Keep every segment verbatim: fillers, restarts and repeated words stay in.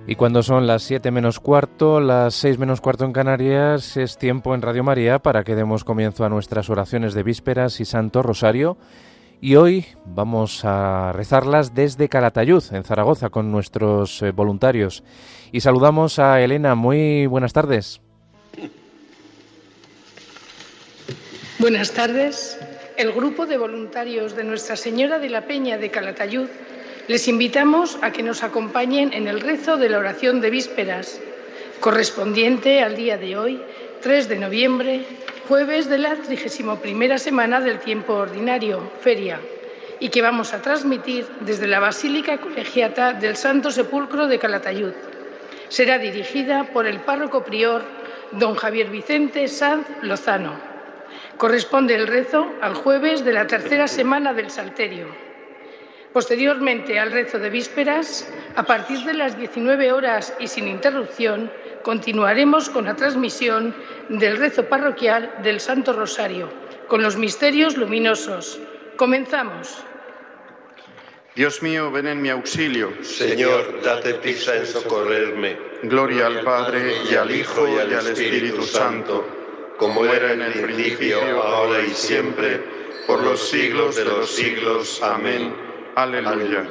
Y cuando son las siete menos cuarto, las seis menos cuarto en Canarias, es tiempo en Radio María para que demos comienzo a nuestras oraciones de vísperas y Santo Rosario. Y hoy vamos a rezarlas desde Calatayud, en Zaragoza, con nuestros eh, voluntarios. Y saludamos a Elena. Muy buenas tardes. Buenas tardes. El grupo de voluntarios de Nuestra Señora de la Peña de Calatayud les invitamos a que nos acompañen en el rezo de la oración de vísperas, correspondiente al día de hoy, tres de noviembre, jueves de la trigésima primera semana del tiempo ordinario, feria, y que vamos a transmitir desde la Basílica Colegiata del Santo Sepulcro de Calatayud. Será dirigida por el párroco prior, don Javier Vicente Sanz Lozano. Corresponde el rezo al jueves de la tercera semana del Salterio. Posteriormente al rezo de vísperas, a partir de las diecinueve horas y sin interrupción, continuaremos con la transmisión del rezo parroquial del Santo Rosario, con los misterios luminosos. Comenzamos. Dios mío, ven en mi auxilio. Señor, date prisa en socorrerme. Gloria al Padre, y al Hijo, y al Espíritu Santo, como era en el principio, ahora y siempre, por los siglos de los siglos. Amén. Aleluya.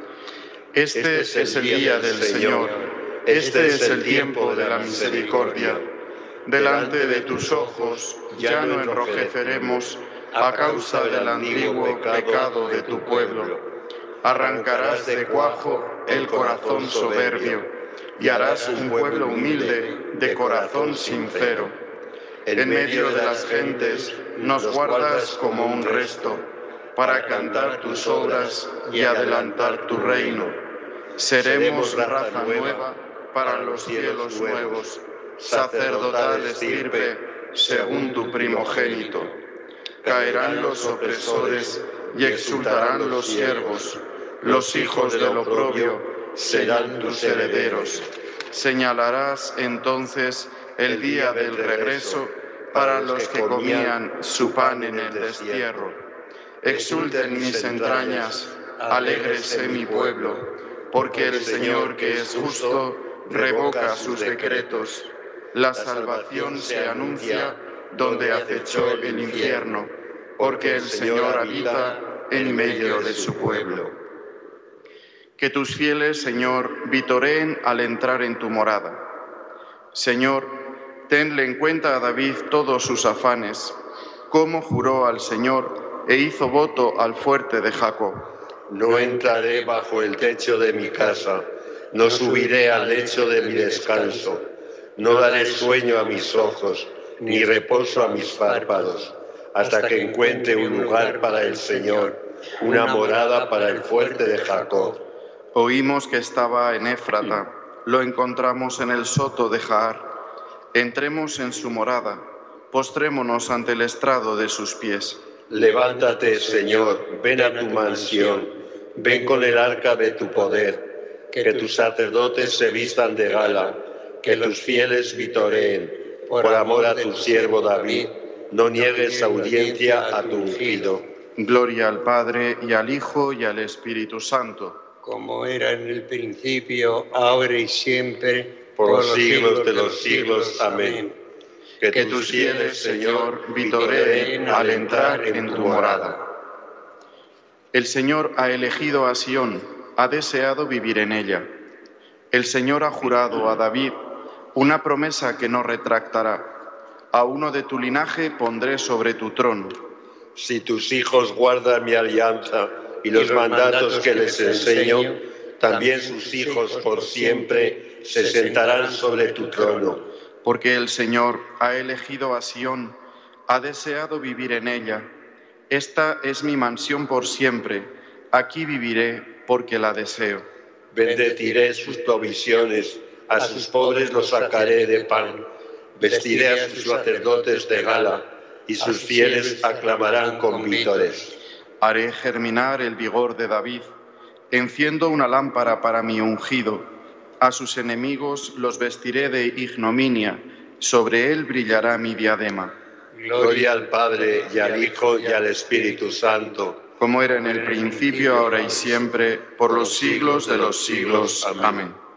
Este es el día del Señor, este es el tiempo de la misericordia. Delante de tus ojos ya no enrojeceremos a causa del antiguo pecado de tu pueblo. Arrancarás de cuajo el corazón soberbio y harás un pueblo humilde de corazón sincero. En medio de las gentes nos guardas como un resto, para cantar tus obras y adelantar tu reino. Seremos raza nueva para los cielos nuevos, sacerdotal estirpe según tu primogénito. Caerán los opresores y exultarán los siervos, los hijos del oprobio serán tus herederos. Señalarás entonces el día del regreso para los que comían su pan en el destierro. Exulten mis entrañas, alégrese mi pueblo, porque el Señor que es justo revoca sus decretos. La salvación se anuncia donde acechó el infierno, porque el Señor habita en medio de su pueblo. Que tus fieles, Señor, vitoreen al entrar en tu morada. Señor, tenle en cuenta a David todos sus afanes, como juró al Señor e hizo voto al fuerte de Jacob. No entraré bajo el techo de mi casa, no subiré al lecho de mi descanso, no daré sueño a mis ojos, ni reposo a mis párpados, hasta que encuentre un lugar para el Señor, una morada para el fuerte de Jacob. Oímos que estaba en Éfrata, lo encontramos en el soto de Jaar. Entremos en su morada, postrémonos ante el estrado de sus pies. Levántate, Señor, ven a tu mansión, ven con el arca de tu poder, que tus sacerdotes se vistan de gala, que tus fieles vitoreen, por amor a tu siervo David, no niegues audiencia a tu ungido. Gloria al Padre, y al Hijo, y al Espíritu Santo. Como era en el principio, ahora y siempre, por los siglos de los siglos. Amén. Que, que tus fieles, Señor, vitoreen al entrar en tu morada. El Señor ha elegido a Sión, ha deseado vivir en ella. El Señor ha jurado a David una promesa que no retractará. A uno de tu linaje pondré sobre tu trono. Si tus hijos guardan mi alianza y los, y los mandatos, mandatos que les enseño, también sus hijos por siempre se sentarán sobre tu trono. Porque el Señor ha elegido a Sión, ha deseado vivir en ella. Esta es mi mansión por siempre, aquí viviré porque la deseo. Bendeciré sus provisiones, a sus pobres los sacaré de pan. Vestiré a sus sacerdotes de gala, y sus fieles aclamarán con vítores. Haré germinar el vigor de David, enciendo una lámpara para mi ungido. A sus enemigos los vestiré de ignominia, sobre él brillará mi diadema. Gloria al Padre, y al Hijo, y al Espíritu Santo. Como era en el principio, ahora y siempre, por los siglos de los siglos. Amén.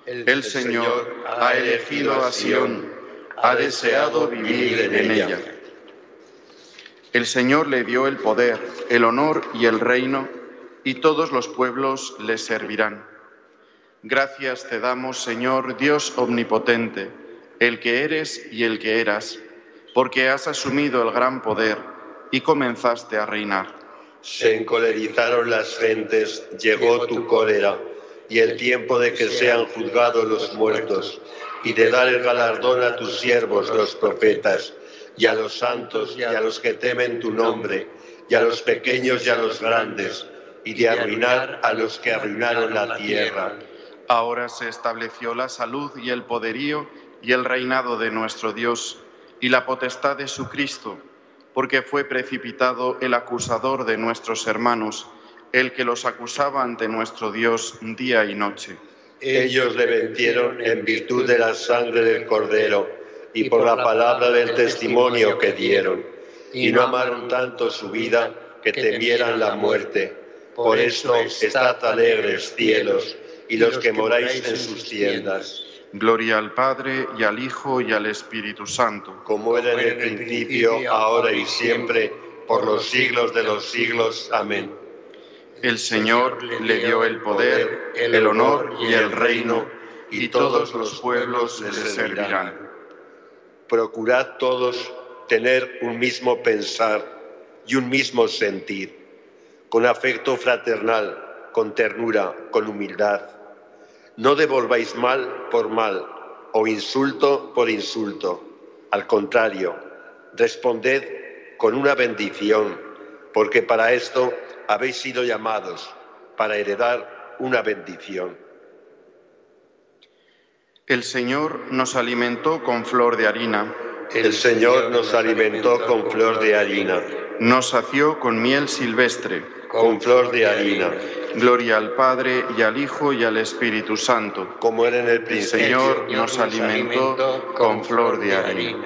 El Señor ha elegido a Sión, ha deseado vivir en ella. El Señor le dio el poder, el honor y el reino, y todos los pueblos le servirán. Gracias te damos, Señor, Dios omnipotente, el que eres y el que eras, porque has asumido el gran poder y comenzaste a reinar. Se encolerizaron las gentes, llegó tu cólera, y el tiempo de que sean juzgados los muertos, y de dar el galardón a tus siervos, los profetas, y a los santos y a los que temen tu nombre, y a los pequeños y a los grandes, y de arruinar a los que arruinaron la tierra. Ahora se estableció la salud y el poderío y el reinado de nuestro Dios y la potestad de su Cristo, porque fue precipitado el acusador de nuestros hermanos, el que los acusaba ante nuestro Dios día y noche. Ellos le vencieron en virtud de la sangre del Cordero y por la palabra del testimonio que dieron, y no amaron tanto su vida que temieran la muerte. Por esto, estad alegres, cielos, y los que moráis en sus tiendas. Gloria al Padre, y al Hijo, y al Espíritu Santo. Como era en el principio, ahora y siempre, por los siglos de los siglos. Amén. El Señor le dio el poder, el honor y el reino, y todos los pueblos le servirán. Procurad todos tener un mismo pensar y un mismo sentir, con afecto fraternal, con ternura, con humildad. No devolváis mal por mal o insulto por insulto. Al contrario, responded con una bendición, porque para esto habéis sido llamados, para heredar una bendición. El Señor nos alimentó con flor de harina. El Señor nos alimentó con flor de harina. Nos sació con miel silvestre. Con flor de harina. Gloria al Padre, y al Hijo, y al Espíritu Santo. Como era en el El principio. Señor nos alimentó con flor de harina.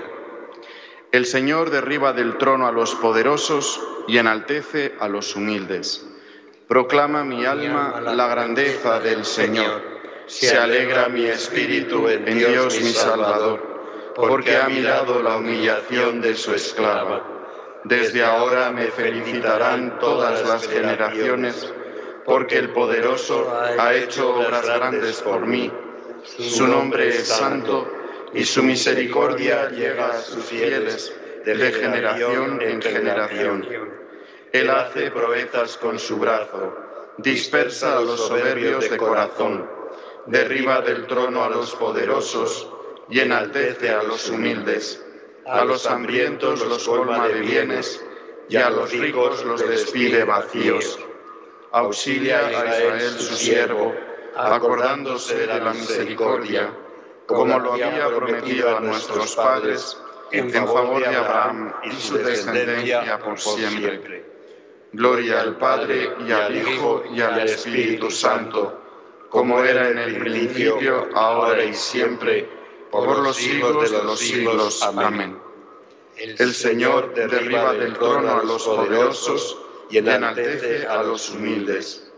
El Señor derriba del trono a los poderosos y enaltece a los humildes. Proclama mi alma la grandeza del Señor. Se alegra mi espíritu en Dios mi Salvador, porque ha mirado la humillación de su esclava. Desde ahora me felicitarán todas las generaciones, porque el Poderoso ha hecho obras grandes por mí. Su nombre es santo, y su misericordia llega a sus fieles de generación en generación. Él hace proezas con su brazo, dispersa a los soberbios de corazón, derriba del trono a los poderosos y enaltece a los humildes. A los hambrientos los colma de bienes y a los ricos los despide vacíos. Auxilia a Israel su siervo, acordándose de la misericordia, como lo había prometido a nuestros padres, en favor de Abraham y su descendencia por siempre. Gloria al Padre, y al Hijo, y al Espíritu Santo, como era en el principio, ahora y siempre, por los siglos de los siglos. Amén. El Señor derriba del trono a los poderosos y enaltece a los humildes.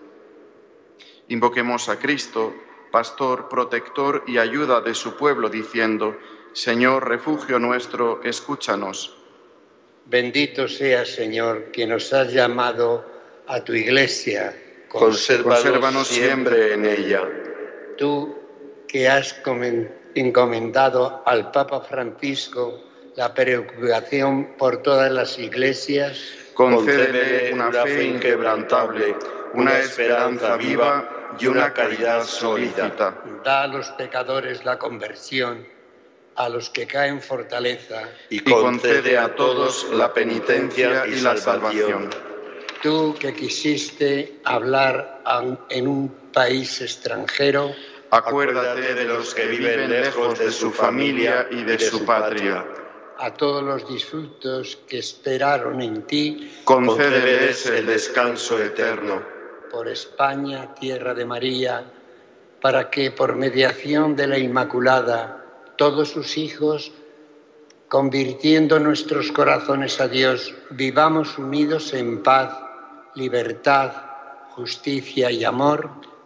Invoquemos a Cristo, pastor, protector y ayuda de su pueblo, diciendo: Señor, refugio nuestro, escúchanos. Bendito seas, Señor, que nos has llamado a tu Iglesia. Consérvanos, Consérvanos siempre en ella. Tú que has encomendado al Papa Francisco la preocupación por todas las iglesias, concédele una fe inquebrantable, una esperanza viva y una caridad sólida. Da a los pecadores la conversión, a los que caen fortaleza, y concede a todos la penitencia y la salvación. Tú que quisiste hablar en un país extranjero, acuérdate de los que viven lejos de su familia y de su patria. A todos los difuntos que esperaron en ti, concédeles el descanso eterno. Por España, tierra de María, para que por mediación de la Inmaculada, todos sus hijos, convirtiendo nuestros corazones a Dios, vivamos unidos en paz, libertad, justicia y amor,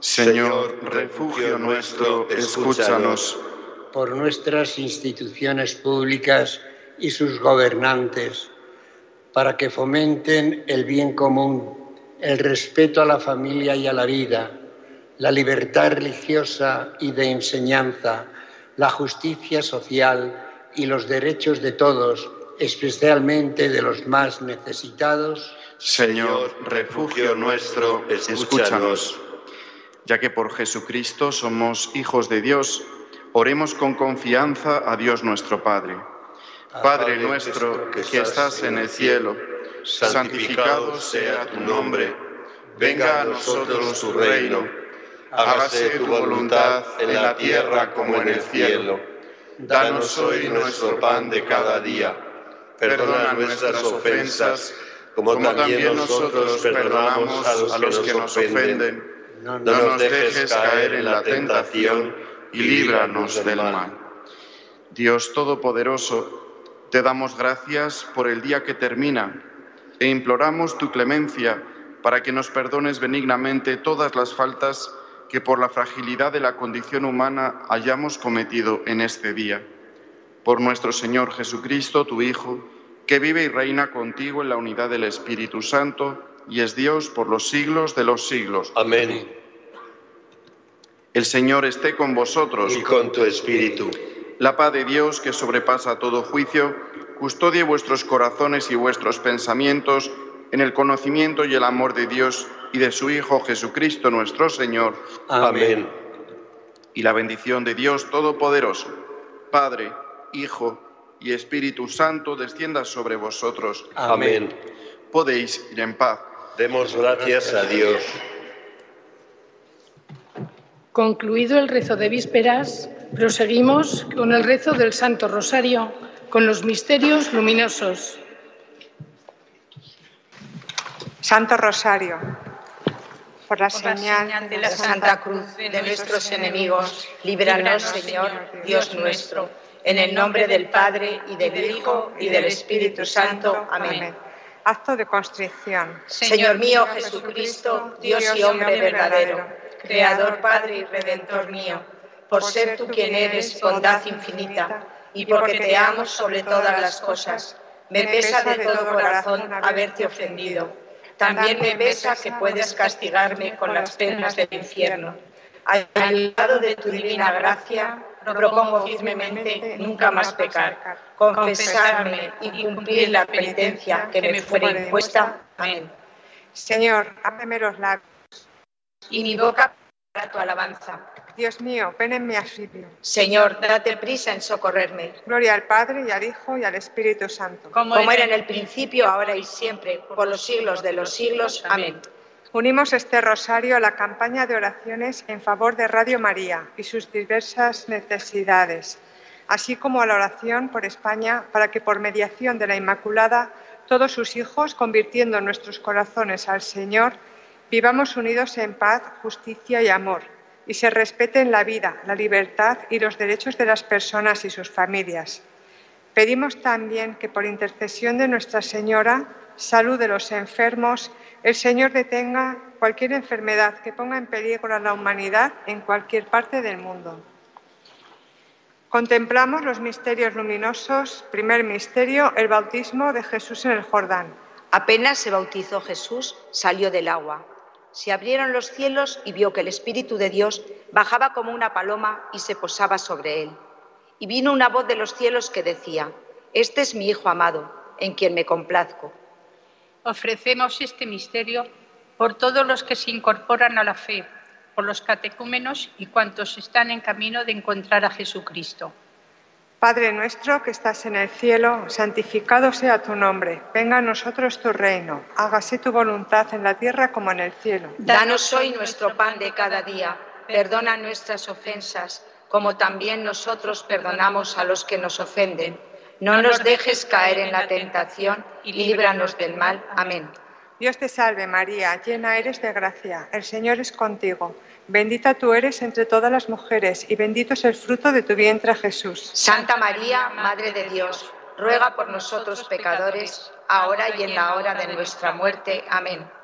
Señor, refugio nuestro, escúchanos. Por nuestras instituciones públicas y sus gobernantes, para que fomenten el bien común, el respeto a la familia y a la vida, la libertad religiosa y de enseñanza, la justicia social y los derechos de todos, especialmente de los más necesitados. Señor, refugio nuestro, escúchanos. Ya que por Jesucristo somos hijos de Dios, oremos con confianza a Dios nuestro Padre. Padre nuestro que estás en el cielo, santificado sea tu nombre. Venga a nosotros tu reino. Hágase tu voluntad en la tierra como en el cielo. Danos hoy nuestro pan de cada día. Perdona nuestras ofensas, como también nosotros perdonamos a los que nos ofenden. No nos dejes caer en la tentación y líbranos del mal. Dios Todopoderoso, te damos gracias por el día que termina e imploramos tu clemencia para que nos perdones benignamente todas las faltas que por la fragilidad de la condición humana hayamos cometido en este día. Por nuestro Señor Jesucristo, tu Hijo, que vive y reina contigo en la unidad del Espíritu Santo y es Dios por los siglos de los siglos. Amén. El Señor esté con vosotros. Y con tu espíritu. La paz de Dios, que sobrepasa todo juicio, custodie vuestros corazones y vuestros pensamientos en el conocimiento y el amor de Dios y de su Hijo Jesucristo nuestro Señor. Amén. Y la bendición de Dios Todopoderoso, Padre, Hijo y Espíritu Santo, descienda sobre vosotros. Amén. Podéis ir en paz. Demos gracias a Dios. Concluido el rezo de vísperas, proseguimos con el rezo del Santo Rosario, con los misterios luminosos. Santo Rosario, por la, por la señal, señal de la Santa Cruz de nuestros enemigos, líbranos, Señor, Dios nuestro, en el nombre del Padre, y del Hijo, y del Espíritu Santo. Amén. Acto de constricción. Señor mío Jesucristo, Dios y hombre verdadero, Creador, Padre y Redentor mío, por ser tú quien eres bondad infinita, y porque te amo sobre todas las cosas, me pesa de todo corazón haberte ofendido. También me pesa que puedes castigarme con las penas del infierno. Ayudado de tu divina gracia, propongo firmemente nunca más pecar, confesarme y cumplir la penitencia que me fuera impuesta. Amén. Señor, ábreme los labios. Y mi boca para tu alabanza. Dios mío, ven en mi auxilio. Señor, date prisa en socorrerme. Gloria al Padre, y al Hijo, y al Espíritu Santo. Como era en el principio, ahora y siempre, por los siglos de los siglos. Amén. Unimos este rosario a la campaña de oraciones en favor de Radio María y sus diversas necesidades, así como a la oración por España para que por mediación de la Inmaculada todos sus hijos, convirtiendo nuestros corazones al Señor, vivamos unidos en paz, justicia y amor, y se respeten la vida, la libertad y los derechos de las personas y sus familias. Pedimos también que por intercesión de Nuestra Señora, salud de los enfermos, el Señor detenga cualquier enfermedad que ponga en peligro a la humanidad en cualquier parte del mundo. Contemplamos los misterios luminosos. Primer misterio, el bautismo de Jesús en el Jordán. Apenas se bautizó Jesús, salió del agua. Se abrieron los cielos y vio que el Espíritu de Dios bajaba como una paloma y se posaba sobre él. Y vino una voz de los cielos que decía: Este es mi Hijo amado, en quien me complazco. Ofrecemos este misterio por todos los que se incorporan a la fe, por los catecúmenos y cuantos están en camino de encontrar a Jesucristo. Padre nuestro que estás en el cielo, santificado sea tu nombre. Venga a nosotros tu reino. Hágase tu voluntad en la tierra como en el cielo. Danos hoy nuestro pan de cada día. Perdona nuestras ofensas, como también nosotros perdonamos a los que nos ofenden. No nos dejes caer en la tentación y líbranos del mal. Amén. Dios te salve María, llena eres de gracia. El Señor es contigo. Bendita tú eres entre todas las mujeres y bendito es el fruto de tu vientre, Jesús. Santa María, Madre de Dios, ruega por nosotros pecadores, ahora y en la hora de nuestra muerte. Amén.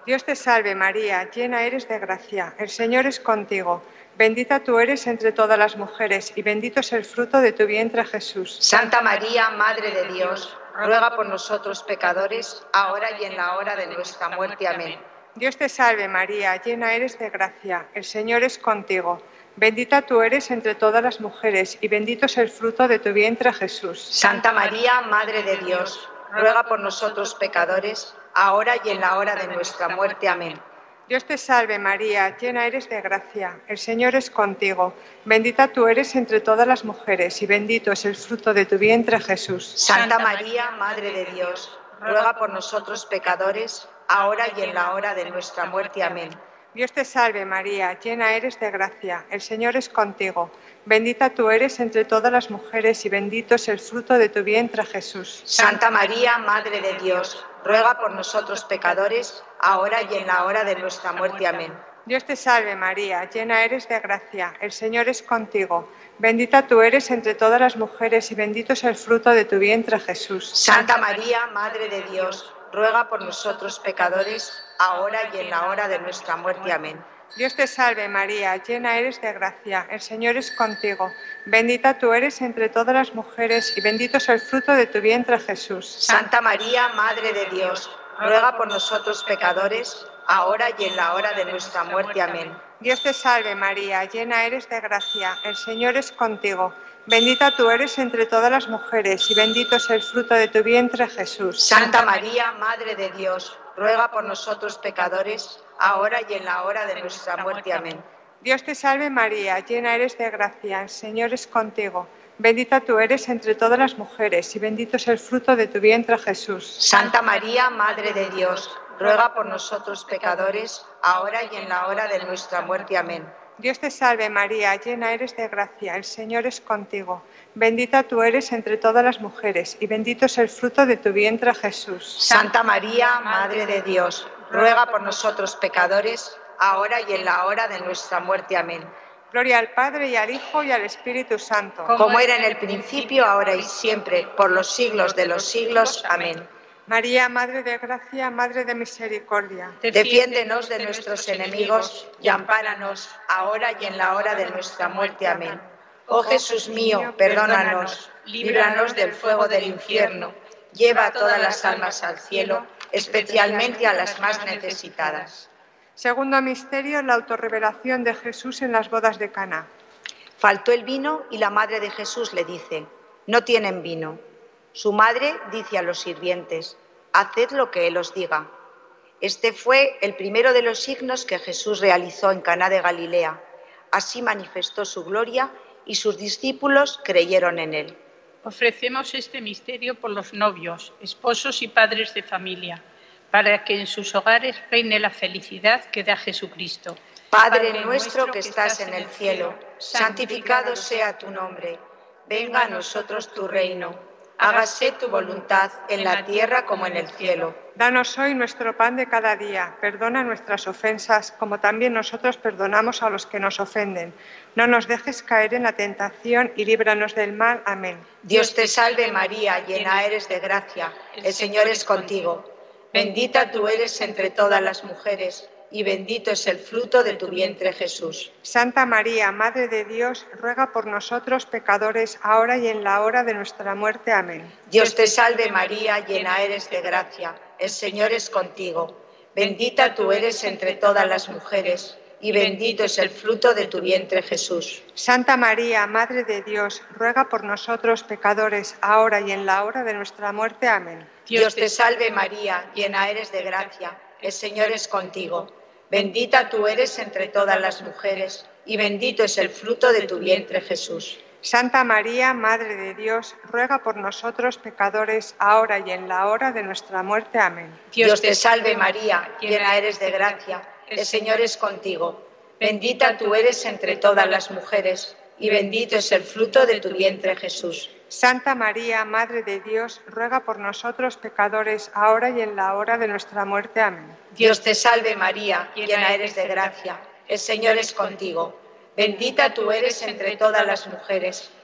Dios te salve María, llena eres de gracia, el Señor es contigo. Bendita tú eres entre todas las mujeres y bendito es el fruto de tu vientre Jesús. Santa María, Madre de Dios, ruega por nosotros pecadores, ahora y en la hora de nuestra muerte. Amén. Dios te salve María, llena eres de gracia, el Señor es contigo. Bendita tú eres entre todas las mujeres y bendito es el fruto de tu vientre Jesús. Santa María, Madre de Dios, ruega por nosotros pecadores, ahora y en la hora de nuestra muerte. Amén. Dios te salve María, llena eres de gracia, el Señor es contigo. Bendita tú eres entre todas las mujeres y bendito es el fruto de tu vientre Jesús. Santa María, Madre de Dios, ruega por nosotros pecadores, ahora y en la hora de nuestra muerte. Amén. Dios te salve María, llena eres de gracia, el Señor es contigo. Bendita tú eres entre todas las mujeres y bendito es el fruto de tu vientre Jesús. Santa María, Madre de Dios, ruega por nosotros pecadores, ahora y en la hora de nuestra muerte. Amén. Dios te salve María, llena eres de gracia, el Señor es contigo. Bendita tú eres entre todas las mujeres y bendito es el fruto de tu vientre Jesús. Santa María, Madre de Dios, ruega por nosotros pecadores, ahora y en la hora de nuestra muerte. Amén. Dios te salve María, llena eres de gracia, el Señor es contigo. Bendita tú eres entre todas las mujeres y bendito es el fruto de tu vientre Jesús. Santa María, Madre de Dios, ruega por nosotros pecadores, ahora y en la hora de nuestra muerte. Amén. Dios te salve María, llena eres de gracia, el Señor es contigo. Bendita tú eres entre todas las mujeres y bendito es el fruto de tu vientre Jesús. Santa María, Madre de Dios, ruega por nosotros pecadores, ahora y en la hora de nuestra muerte. Amén. Dios te salve María, llena eres de gracia, el Señor es contigo. Bendita tú eres entre todas las mujeres y bendito es el fruto de tu vientre Jesús. Santa María, Madre de Dios, ruega por nosotros pecadores, ahora y en la hora de nuestra muerte. Amén. Dios te salve María, llena eres de gracia, el Señor es contigo. Bendita tú eres entre todas las mujeres y bendito es el fruto de tu vientre Jesús. Santa María, Madre de Dios, ruega por nosotros pecadores, ahora y en la hora de nuestra muerte. Amén. Gloria al Padre y al Hijo y al Espíritu Santo. Como era en el principio, ahora y siempre, por los siglos de los siglos. Amén. María, Madre de Gracia, Madre de Misericordia. Defiéndenos de nuestros enemigos y ampáranos ahora y en la hora de nuestra muerte. Amén. Oh Jesús mío, perdónanos, líbranos del fuego del infierno, lleva a todas las almas al cielo, especialmente a las más necesitadas. Segundo misterio, la autorrevelación de Jesús en las bodas de Caná. Faltó el vino y la madre de Jesús le dice: no tienen vino. Su madre dice a los sirvientes: haced lo que él os diga. Este fue el primero de los signos que Jesús realizó en Caná de Galilea. Así manifestó su gloria y sus discípulos creyeron en él. Ofrecemos este misterio por los novios, esposos y padres de familia, para que en sus hogares reine la felicidad que da Jesucristo. Padre nuestro que estás en el cielo, santificado sea tu nombre. Venga a nosotros tu reino. Hágase tu voluntad en la tierra como en el cielo. Danos hoy nuestro pan de cada día. Perdona nuestras ofensas, como también nosotros perdonamos a los que nos ofenden. No nos dejes caer en la tentación y líbranos del mal. Amén. Dios te salve María, llena eres de gracia. El Señor es contigo. Bendita tú eres entre todas las mujeres, y bendito es el fruto de tu vientre Jesús. Santa María, Madre de Dios, ruega por nosotros pecadores, ahora y en la hora de nuestra muerte. Amén. Dios te salve María, llena eres de gracia, el Señor es contigo. Bendita tú eres entre todas las mujeres, y bendito es el fruto de tu vientre Jesús. Santa María, Madre de Dios, ruega por nosotros pecadores, ahora y en la hora de nuestra muerte. Amén. Dios te salve María, llena eres de gracia, el Señor es contigo. Bendita tú eres entre todas las mujeres, y bendito es el fruto de tu vientre Jesús. Santa María, Madre de Dios, ruega por nosotros pecadores, ahora y en la hora de nuestra muerte. Amén. Dios te salve María, llena eres de gracia, el Señor es contigo. Bendita tú eres entre todas las mujeres, y bendito es el fruto de tu vientre Jesús. Santa María, Madre de Dios, ruega por nosotros pecadores, ahora y en la hora de nuestra muerte. Amén. Dios te salve María, llena eres de gracia, el Señor es contigo. Bendita tú eres entre todas las mujeres,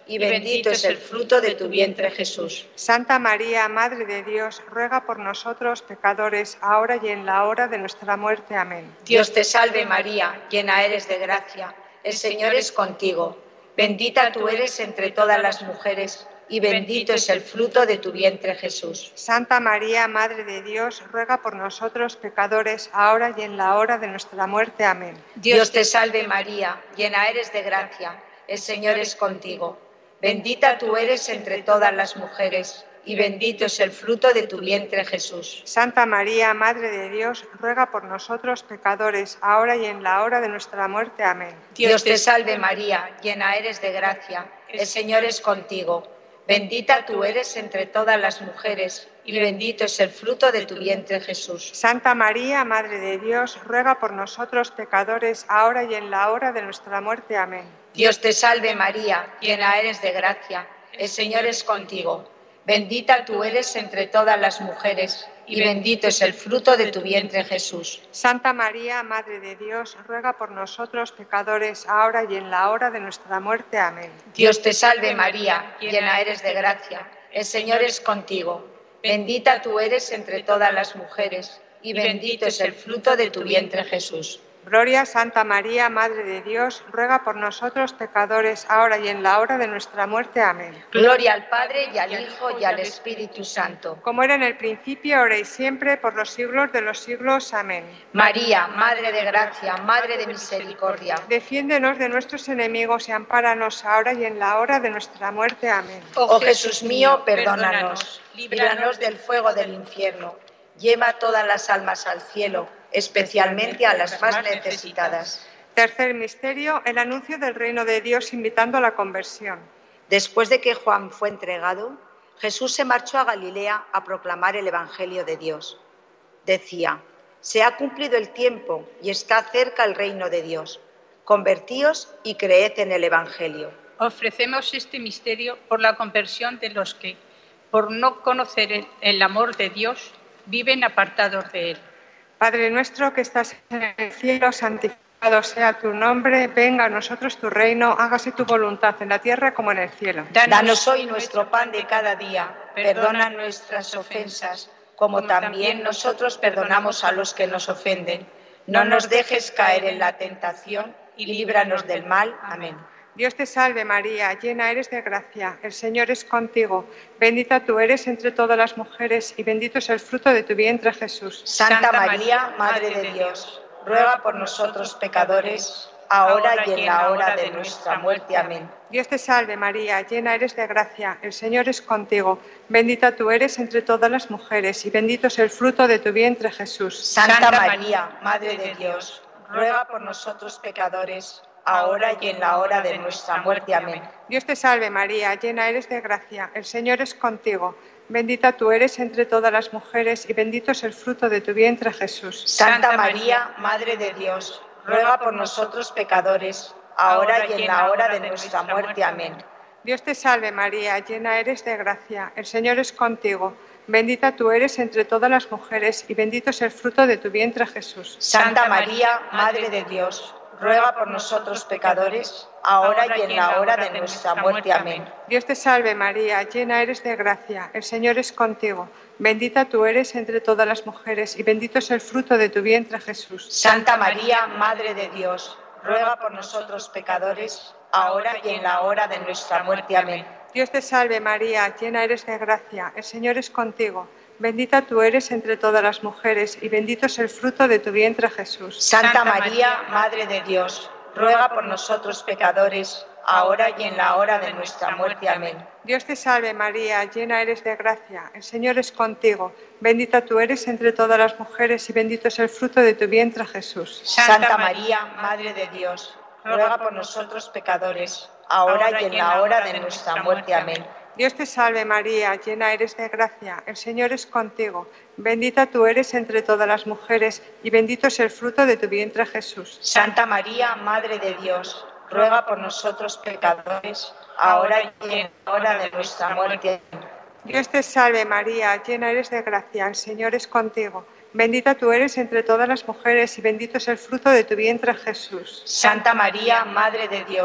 y bendito es el fruto de tu vientre, Jesús. Santa María, Madre de Dios, ruega por nosotros pecadores, ahora y en la hora de nuestra muerte. Amén. Dios te salve María, llena eres de gracia, el Señor es contigo. Bendita tú eres entre todas las mujeres, y bendito es el fruto de tu vientre, Jesús. Santa María, Madre de Dios, ruega por nosotros pecadores, ahora y en la hora de nuestra muerte. Amén. Dios te salve María, llena eres de gracia, el Señor es contigo. Bendita tú eres entre todas las mujeres, y bendito es el fruto de tu vientre, Jesús. Santa María, Madre de Dios, ruega por nosotros pecadores, ahora y en la hora de nuestra muerte. Amén. Dios te salve María, llena eres de gracia, el Señor es contigo. Bendita tú eres entre todas las mujeres, y bendito es el fruto de tu vientre, Jesús. Santa María, Madre de Dios, ruega por nosotros pecadores, ahora y en la hora de nuestra muerte. Amén. Dios te salve María, llena eres de gracia, el Señor es contigo. Bendita tú eres entre todas las mujeres, y bendito es el fruto de tu vientre, Jesús. Santa María, Madre de Dios, ruega por nosotros pecadores, ahora y en la hora de nuestra muerte. Amén. Dios te salve María, llena eres de gracia, el Señor es contigo. Bendita tú eres entre todas las mujeres, y bendito es el fruto de tu vientre, Jesús. Gloria, Santa María, Madre de Dios, ruega por nosotros pecadores, ahora y en la hora de nuestra muerte. Amén. Gloria al Padre, y al Hijo, y al Espíritu Santo. Como era en el principio, ahora y siempre, por los siglos de los siglos. Amén. María, Madre de gracia, Madre de misericordia, defiéndenos de nuestros enemigos y ampáranos ahora y en la hora de nuestra muerte. Amén. Oh Jesús mío, perdónanos, líbranos del fuego del infierno, lleva todas las almas al cielo, especialmente a las más necesitadas. Tercer misterio, el anuncio del reino de Dios invitando a la conversión. Después de que Juan fue entregado, Jesús se marchó a Galilea a proclamar el Evangelio de Dios. Decía: se ha cumplido el tiempo y está cerca el reino de Dios. Convertíos y creed en el Evangelio. Ofrecemos este misterio por la conversión de los que, por no conocer el, el amor de Dios, viven apartados de él. Padre nuestro que estás en el cielo, santificado sea tu nombre, venga a nosotros tu reino, hágase tu voluntad en la tierra como en el cielo. Danos hoy nuestro pan de cada día, perdona nuestras ofensas, como también nosotros perdonamos a los que nos ofenden. No nos dejes caer en la tentación y líbranos del mal. Amén. Dios te salve María, llena eres de gracia, el Señor es contigo, bendita tú eres entre todas las mujeres y bendito es el fruto de tu vientre, Jesús. Santa María, Madre de Dios, ruega por nosotros pecadores, ahora y en la hora de nuestra muerte. Amén. Dios te salve María, llena eres de gracia, el Señor es contigo, bendita tú eres entre todas las mujeres y bendito es el fruto de tu vientre, Jesús. Santa María, Madre de Dios, ruega por nosotros pecadores, ahora y en la hora de nuestra muerte. Amén. Dios te salve María, llena eres de gracia, el Señor es contigo, bendita tú eres entre todas las mujeres y bendito es el fruto de tu vientre, Jesús. Santa María, Madre de Dios, ruega por nosotros pecadores, ahora y en la hora de nuestra muerte. Amén. Dios te salve María, llena eres de gracia, el Señor es contigo, bendita tú eres entre todas las mujeres y bendito es el fruto de tu vientre, Jesús. Santa María, Madre de Dios, ruega por nosotros pecadores, ahora y en la hora de nuestra muerte. Amén. Dios te salve María, llena eres de gracia, el Señor es contigo, bendita tú eres entre todas las mujeres y bendito es el fruto de tu vientre, Jesús. Santa María, Madre de Dios, ruega por nosotros pecadores, ahora y en la hora de nuestra muerte. Amén. Dios te salve María, llena eres de gracia, el Señor es contigo, bendita tú eres entre todas las mujeres y bendito es el fruto de tu vientre, Jesús. Santa María, Madre de Dios, ruega por nosotros pecadores, ahora y en la hora de nuestra muerte. Amén. Dios te salve María, llena eres de gracia, el Señor es contigo, bendita tú eres entre todas las mujeres y bendito es el fruto de tu vientre, Jesús. Santa María, Madre de Dios, ruega por nosotros pecadores, ahora y en la hora de nuestra muerte. Amén. Dios te salve María, llena eres de gracia, el Señor es contigo, bendita tú eres entre todas las mujeres y bendito es el fruto de tu vientre, Jesús. Santa María, Madre de Dios, ruega por nosotros pecadores, ahora y en la hora de nuestra muerte. Dios te salve María, llena eres de gracia, el Señor es contigo, bendita tú eres entre todas las mujeres y bendito es el fruto de tu vientre, Jesús. Santa María, Madre de Dios,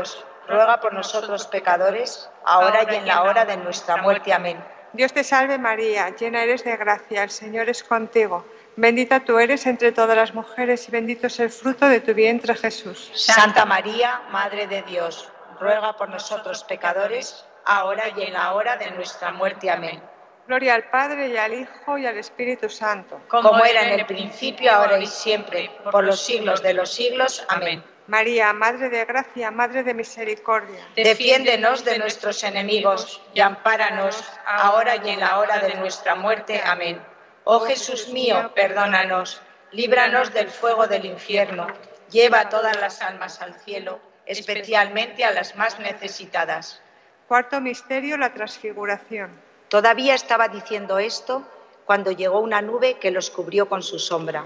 ruega por nosotros pecadores, ahora y en la hora de nuestra muerte. Amén. Dios te salve María, llena eres de gracia, el Señor es contigo. Bendita tú eres entre todas las mujeres y bendito es el fruto de tu vientre, Jesús. Santa María, Madre de Dios, ruega por nosotros pecadores, ahora y en la hora de nuestra muerte. Amén. Gloria al Padre, y al Hijo, y al Espíritu Santo. Como era en el principio, ahora y siempre, por los siglos de los siglos. Amén. María, Madre de gracia, Madre de misericordia. Defiéndenos de nuestros enemigos y ampáranos ahora y en la hora de nuestra muerte. Amén. Oh Jesús mío, perdónanos, líbranos del fuego del infierno, lleva todas las almas al cielo, especialmente a las más necesitadas. Cuarto misterio, la transfiguración. Todavía estaba diciendo esto cuando llegó una nube que los cubrió con su sombra.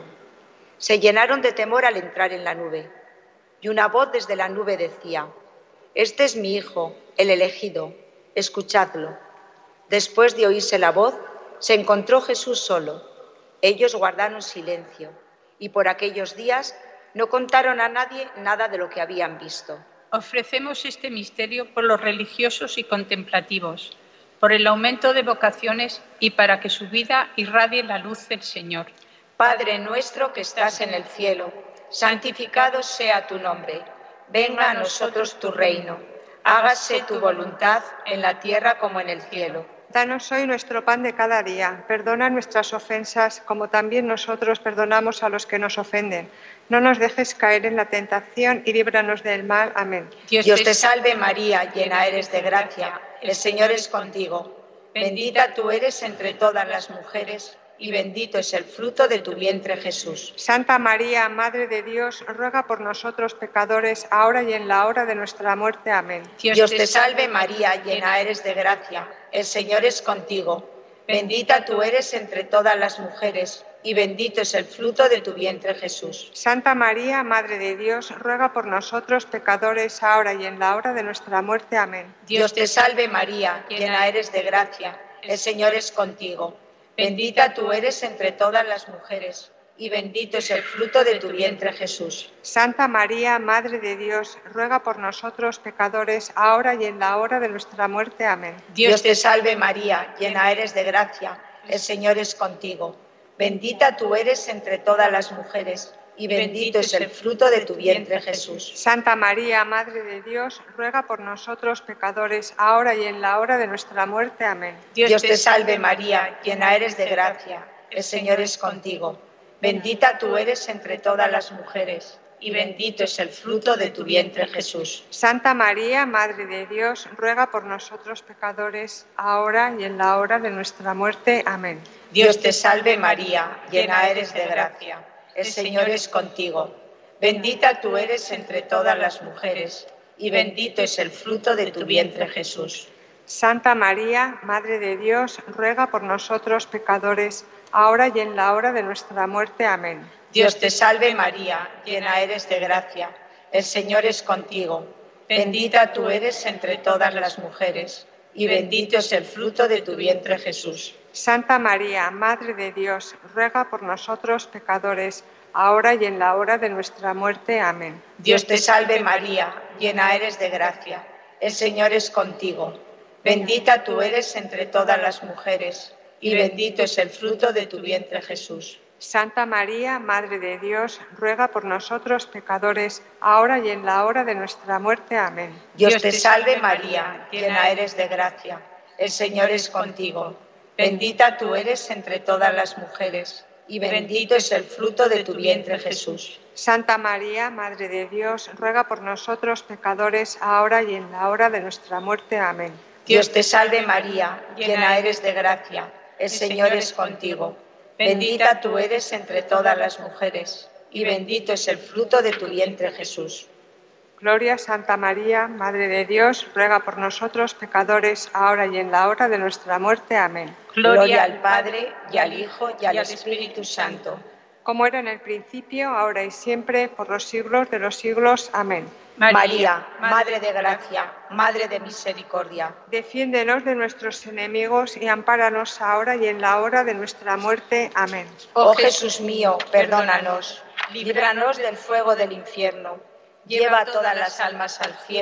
Se llenaron de temor al entrar en la nube, y una voz desde la nube decía: «Este es mi Hijo, el elegido, escuchadlo». Después de oírse la voz, se encontró Jesús solo. Ellos guardaron silencio, y por aquellos días no contaron a nadie nada de lo que habían visto. Ofrecemos este misterio por los religiosos y contemplativos, por el aumento de vocaciones y para que su vida irradie la luz del Señor. Padre nuestro que estás en el cielo, santificado sea tu nombre. Venga a nosotros tu reino. Hágase tu voluntad en la tierra como en el cielo. Danos hoy nuestro pan de cada día. Perdona nuestras ofensas, como también nosotros perdonamos a los que nos ofenden. No nos dejes caer en la tentación y líbranos del mal. Amén. Dios, Dios te salve María, llena eres de gracia. El Señor es contigo. Bendita tú eres entre todas las mujeres y bendito es el fruto de tu vientre, Jesús. Santa María, Madre de Dios, ruega por nosotros pecadores, ahora y en la hora de nuestra muerte. Amén. Dios, Dios te salve María, llena eres de gracia. El Señor es contigo. Bendita tú eres entre todas las mujeres y bendito es el fruto de tu vientre, Jesús. Santa María, Madre de Dios, ruega por nosotros pecadores, ahora y en la hora de nuestra muerte. Amén. Dios te salve María, llena eres de gracia. El Señor es contigo. Bendita tú eres entre todas las mujeres y bendito es el fruto de tu vientre, Jesús. Santa María, Madre de Dios, ruega por nosotros pecadores, ahora y en la hora de nuestra muerte. Amén. Dios te salve María, llena eres de gracia, el Señor es contigo. Bendita tú eres entre todas las mujeres y bendito es el fruto de tu vientre, Jesús. Santa María, Madre de Dios, ruega por nosotros pecadores, ahora y en la hora de nuestra muerte. Amén. Dios te salve María, llena eres de gracia, el Señor es contigo. Bendita tú eres entre todas las mujeres y bendito es el fruto de tu vientre, Jesús. Santa María, Madre de Dios, ruega por nosotros pecadores, ahora y en la hora de nuestra muerte. Amén. Dios te salve María, llena eres de gracia. El Señor es contigo. Bendita tú eres entre todas las mujeres y bendito es el fruto de tu vientre, Jesús. Santa María, Madre de Dios, ruega por nosotros pecadores, ahora y en la hora de nuestra muerte. Amén. Dios te salve María, llena eres de gracia. El Señor es contigo. Bendita tú eres entre todas las mujeres y bendito es el fruto de tu vientre, Jesús. Santa María, Madre de Dios, ruega por nosotros pecadores, ahora y en la hora de nuestra muerte. Amén. Dios te salve María, llena eres de gracia. El Señor es contigo. Bendita tú eres entre todas las mujeres y bendito es el fruto de tu vientre, Jesús. Santa María, Madre de Dios, ruega por nosotros pecadores, ahora y en la hora de nuestra muerte. Amén. Dios te salve María, llena eres de gracia. El Señor es contigo. Bendita tú eres entre todas las mujeres y bendito es el fruto de tu vientre, Jesús. Santa María, Madre de Dios, ruega por nosotros pecadores, ahora y en la hora de nuestra muerte. Amén. Dios te salve María, llena eres de gracia. El Señor es contigo. Bendita tú eres entre todas las mujeres y bendito es el fruto de tu vientre, Jesús. Gloria a Santa María, Madre de Dios, ruega por nosotros pecadores, ahora y en la hora de nuestra muerte. Amén. Gloria al Padre, y al Hijo, y al Espíritu Santo. Como era en el principio, ahora y siempre, por los siglos de los siglos. Amén. María, Madre de gracia, Madre de misericordia, defiéndenos de nuestros enemigos y ampáranos ahora y en la hora de nuestra muerte. Amén. Oh Jesús mío, perdónanos, líbranos del fuego del infierno, lleva todas las almas al cielo,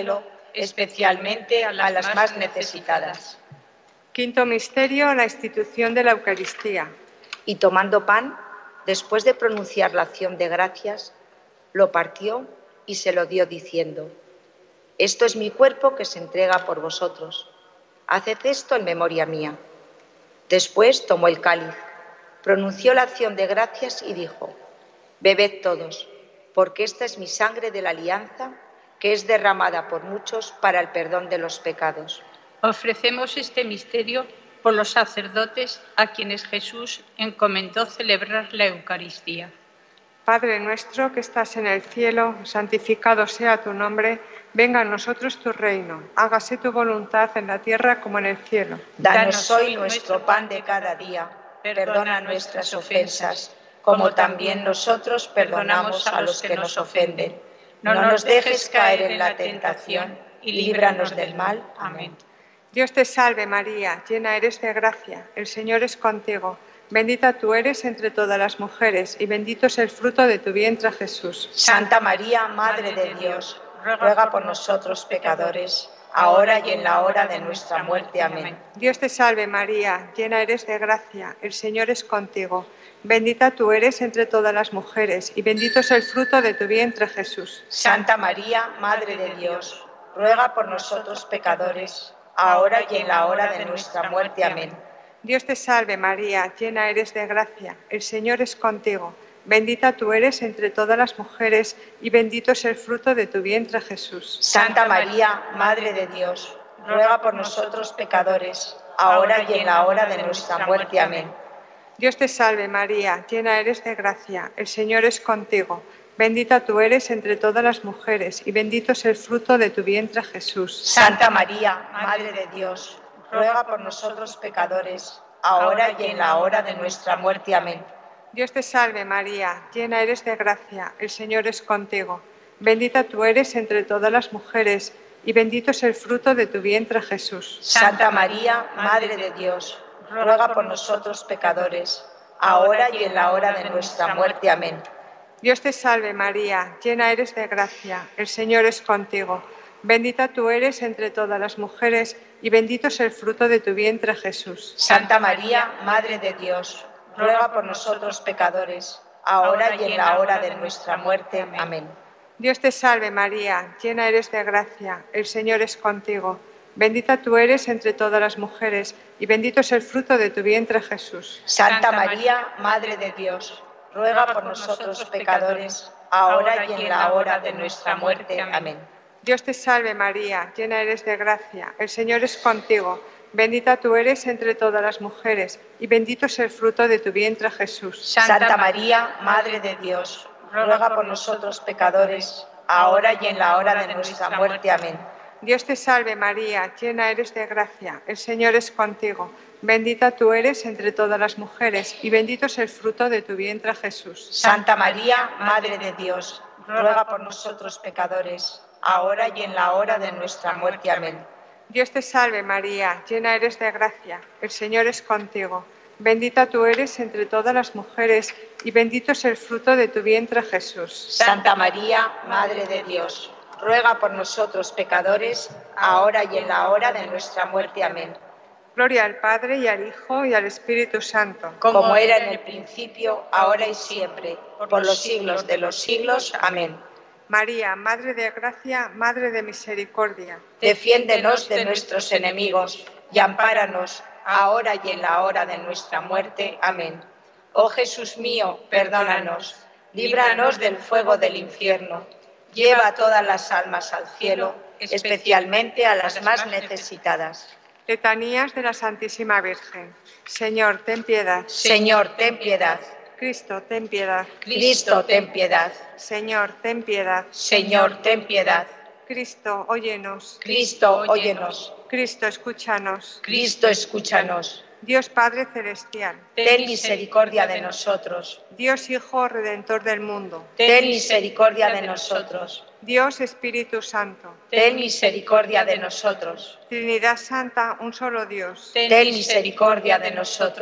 especialmente a las más necesitadas. Quinto misterio, la institución de la Eucaristía. Y tomando pan, después de pronunciar la acción de gracias, lo partió y se lo dio diciendo: esto es mi cuerpo que se entrega por vosotros. Haced esto en memoria mía. Después tomó el cáliz, pronunció la acción de gracias y dijo: bebed todos, porque esta es mi sangre de la alianza, que es derramada por muchos para el perdón de los pecados. Ofrecemos este misterio por los sacerdotes a quienes Jesús encomendó celebrar la Eucaristía. Padre nuestro que estás en el cielo, santificado sea tu nombre, venga a nosotros tu reino, hágase tu voluntad en la tierra como en el cielo. Danos hoy nuestro pan de cada día, perdona nuestras ofensas, como también nosotros perdonamos a los que nos ofenden. No nos dejes caer en la tentación y líbranos del mal. Amén. Dios te salve María, llena eres de gracia, el Señor es contigo. Bendita tú eres entre todas las mujeres y bendito es el fruto de tu vientre, Jesús. Santa María, Madre de Dios, ruega por nosotros pecadores, ahora y en la hora de nuestra muerte. Amén. Dios te salve María, llena eres de gracia, el Señor es contigo. Bendita tú eres entre todas las mujeres y bendito es el fruto de tu vientre, Jesús. Santa María, Madre de Dios, ruega por nosotros pecadores, ahora y en la hora de nuestra muerte. Amén. Dios te salve María, llena eres de gracia, el Señor es contigo. Bendita tú eres entre todas las mujeres y bendito es el fruto de tu vientre, Jesús. Santa María, Madre de Dios, ruega por nosotros pecadores, ahora y en la hora de nuestra muerte. Amén. Dios te salve María, llena eres de gracia, el Señor es contigo. Bendita tú eres entre todas las mujeres y bendito es el fruto de tu vientre, Jesús. Santa María, Madre de Dios, ruega por nosotros pecadores, ahora y en la hora de nuestra muerte. Amén. Dios te salve María, llena eres de gracia, el Señor es contigo. Bendita tú eres entre todas las mujeres y bendito es el fruto de tu vientre, Jesús. Santa María, Madre de Dios, ruega por nosotros pecadores, ahora y en la hora de nuestra muerte. Amén. Dios te salve María, llena eres de gracia, el Señor es contigo. Bendita tú eres entre todas las mujeres y bendito es el fruto de tu vientre, Jesús. Santa María, Madre de Dios, ruega por nosotros pecadores, ahora y en la hora de nuestra muerte. Amén. Dios te salve María, llena eres de gracia, el Señor es contigo. Bendita tú eres entre todas las mujeres y bendito es el fruto de tu vientre, Jesús. Santa María, Madre de Dios, ruega por nosotros pecadores, ahora y en la hora de nuestra muerte. Amén. Dios te salve María, llena eres de gracia, el Señor es contigo. Bendita tú eres entre todas las mujeres y bendito es el fruto de tu vientre, Jesús. Santa María, Madre de Dios, ruega por nosotros pecadores, ahora y en la hora de nuestra muerte. Amén. Dios te salve María, llena eres de gracia, el Señor es contigo. Bendita tú eres entre todas las mujeres y bendito es el fruto de tu vientre, Jesús. Santa María, Madre de Dios, ruega por nosotros pecadores, ahora y en la hora de nuestra muerte. Amén. Dios te salve María, llena eres de gracia, el Señor es contigo. Bendita tú eres entre todas las mujeres y bendito es el fruto de tu vientre, Jesús. Santa María, Madre de Dios, ruega por nosotros pecadores, ahora y en la hora de nuestra muerte. Amén. Gloria al Padre y al Hijo y al Espíritu Santo. Como era en el principio, ahora y siempre, por los siglos de los siglos. Amén. María, Madre de Gracia, Madre de Misericordia, defiéndenos de nuestros enemigos y ampáranos ahora y en la hora de nuestra muerte. Amén. Oh Jesús mío, perdónanos, líbranos del fuego del infierno, lleva a todas las almas al cielo, especialmente a las más necesitadas. Letanías de la Santísima Virgen. Señor, ten piedad. Señor, ten piedad. Cristo, ten piedad. Cristo, ten piedad. Señor, ten piedad. Señor, ten piedad. Cristo, óyenos. Cristo, óyenos. Cristo, escúchanos. Cristo, escúchanos. Dios Padre Celestial, ten misericordia de nosotros. Dios Hijo Redentor del mundo, ten misericordia de nosotros. Dios Espíritu Santo, ten misericordia de nosotros. Trinidad Santa, un solo Dios, ten misericordia de nosotros.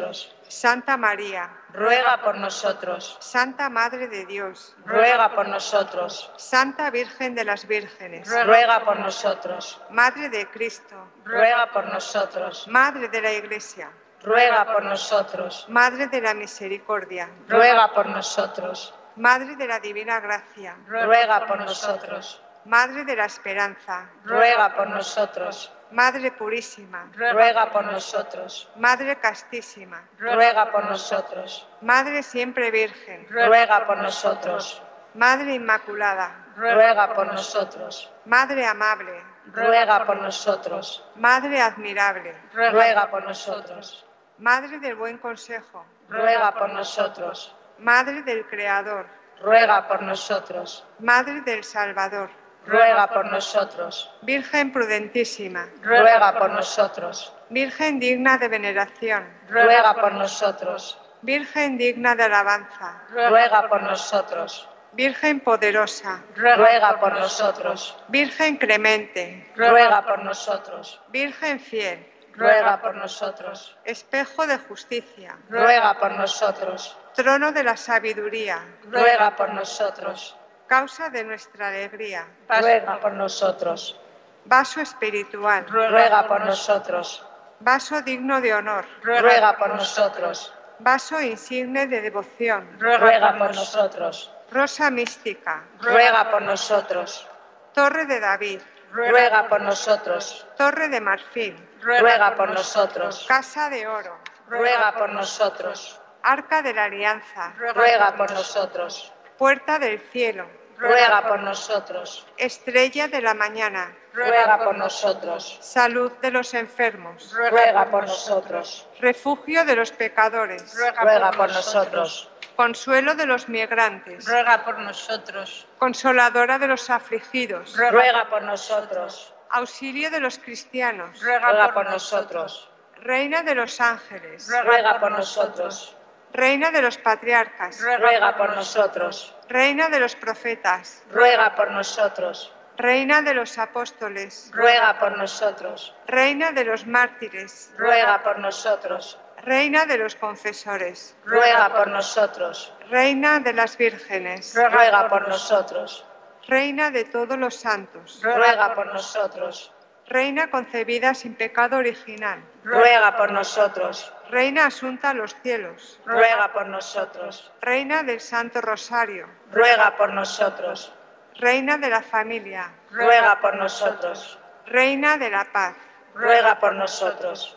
Santa María, ruega por nosotros. Santa Madre de Dios, ruega por nosotros. Santa Virgen de las Vírgenes, ruega por nosotros. Madre de Cristo, ruega por nosotros. Madre de la Iglesia, ruega por nosotros. Madre de la Misericordia, ruega por nosotros. Madre de la Divina Gracia, ruega por nosotros. Madre de la Esperanza, ruega por nosotros. Madre Purísima, ruega por nosotros. Madre Castísima, ruega por nosotros. Madre Siempre Virgen, ruega por nosotros. Madre Inmaculada, ruega por nosotros. Madre Amable, ruega por nosotros. Madre Admirable, ruega por nosotros. Madre del Buen Consejo, ruega por nosotros. Madre del Creador, ruega por nosotros. Madre del Salvador, ruega por nosotros. Virgen prudentísima, ruega por nosotros. Virgen digna de veneración, ruega por nosotros. Virgen digna de alabanza, ruega por nosotros. Virgen poderosa, ruega por nosotros. Virgen clemente, ruega por nosotros. Virgen fiel, ruega por nosotros. Espejo de justicia, ruega por nosotros. Trono de la sabiduría, ruega por nosotros. Causa de nuestra alegría, ruega por nosotros. Vaso espiritual, ruega por nosotros. Vaso digno de honor, ruega por nosotros. Vaso insigne de devoción, ruega por nosotros. Rosa mística, ruega por nosotros. Torre de David, ruega por nosotros. Torre de marfil, ruega por nosotros. Casa de oro, ruega por nosotros. Arca de la Alianza, ruega por nosotros. Puerta del cielo, ruega por nosotros. Estrella de la mañana, ruega por nosotros. Salud de los enfermos, ruega por nosotros. Refugio de los pecadores, ruega por nosotros. Consuelo de los migrantes, ruega por nosotros. Consoladora de los afligidos, ruega por nosotros. Auxilio de los cristianos, ruega por nosotros. Reina de los ángeles, ruega por nosotros. Reina de los patriarcas, ruega por nosotros. Reina de los profetas, ruega por nosotros. Reina de los apóstoles, ruega por nosotros. Reina de los mártires, ruega por nosotros. Reina de los confesores, ruega por nosotros. Reina de las vírgenes, ruega por nosotros. Reina de todos los santos, ruega por nosotros. Reina concebida sin pecado original, ruega por nosotros. Reina asunta a los cielos, ruega por nosotros. Reina del Santo Rosario, ruega por nosotros. Reina de la familia, ruega por nosotros. Reina de la paz, ruega por nosotros.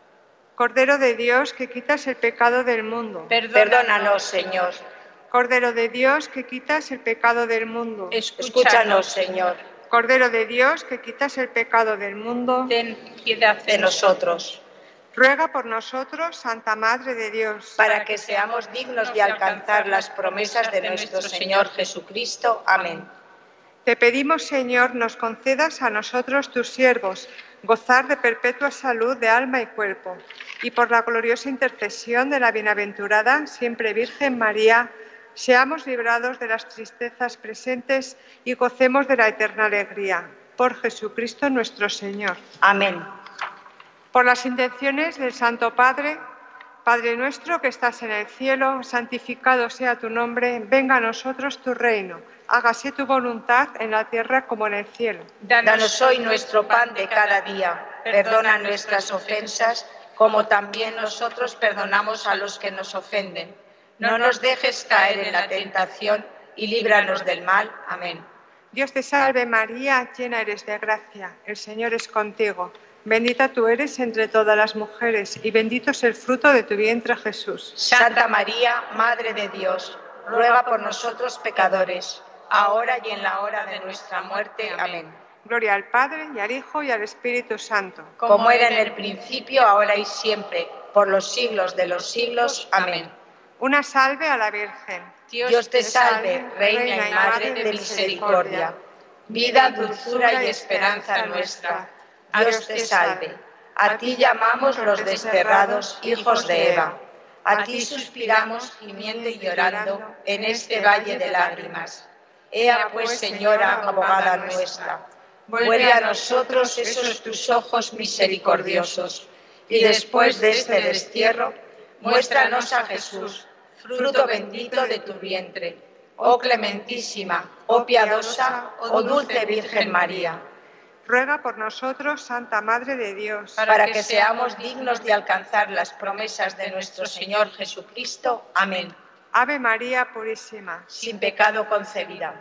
Cordero de Dios que quitas el pecado del mundo, perdónanos, Señor. Cordero de Dios que quitas el pecado del mundo, escúchanos, Señor. Cordero de Dios que quitas el pecado del mundo, ten piedad de nosotros. Ruega por nosotros, Santa Madre de Dios, para que seamos dignos de alcanzar las promesas de nuestro Señor Jesucristo. Amén. Te pedimos, Señor, nos concedas a nosotros, tus siervos, gozar de perpetua salud de alma y cuerpo, y por la gloriosa intercesión de la bienaventurada siempre Virgen María, seamos librados de las tristezas presentes y gocemos de la eterna alegría. Por Jesucristo nuestro Señor. Amén. Por las intenciones del Santo Padre, Padre nuestro que estás en el cielo, santificado sea tu nombre, venga a nosotros tu reino, hágase tu voluntad en la tierra como en el cielo. Danos hoy nuestro pan de cada día, perdona nuestras ofensas, como también nosotros perdonamos a los que nos ofenden. No nos dejes caer en la tentación y líbranos del mal. Amén. Dios te salve María, llena eres de gracia, el Señor es contigo. Bendita tú eres entre todas las mujeres y bendito es el fruto de tu vientre Jesús. Santa María, Madre de Dios, ruega por nosotros pecadores, ahora y en la hora de nuestra muerte. Amén. Gloria al Padre, y al Hijo, y al Espíritu Santo. Como era en el principio, ahora y siempre, por los siglos de los siglos. Amén. Una salve a la Virgen. Dios te salve, Reina y Madre de misericordia, vida, dulzura y esperanza nuestra. Dios te salve. A ti llamamos los desterrados hijos de Eva. A ti suspiramos, gimiendo y llorando, en este valle de lágrimas. Ea pues, Señora, abogada nuestra, vuelve a nosotros esos tus ojos misericordiosos, y después de este destierro, muéstranos a Jesús, fruto bendito de tu vientre. Oh clementísima, oh piadosa, oh dulce Virgen María. Ruega por nosotros, Santa Madre de Dios, para que seamos dignos de alcanzar las promesas de nuestro Señor Jesucristo. Amén. Ave María Purísima, sin pecado concebida.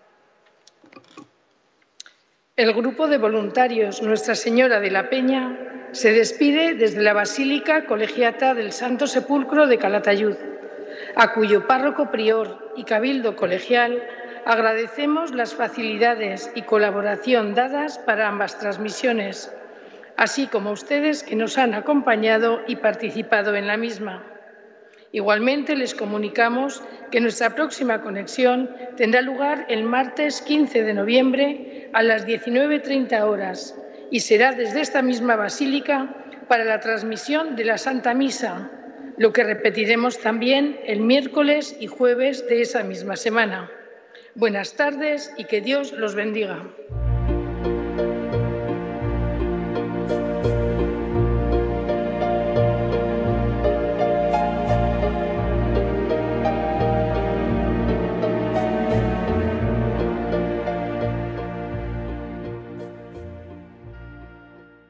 El grupo de voluntarios Nuestra Señora de la Peña se despide desde la Basílica Colegiata del Santo Sepulcro de Calatayud, a cuyo párroco prior y cabildo colegial agradecemos las facilidades y colaboración dadas para ambas transmisiones, así como a ustedes que nos han acompañado y participado en la misma. Igualmente les comunicamos que nuestra próxima conexión tendrá lugar el martes quince de noviembre a las diecinueve treinta horas y será desde esta misma basílica para la transmisión de la Santa Misa, lo que repetiremos también el miércoles y jueves de esa misma semana. Buenas tardes y que Dios los bendiga.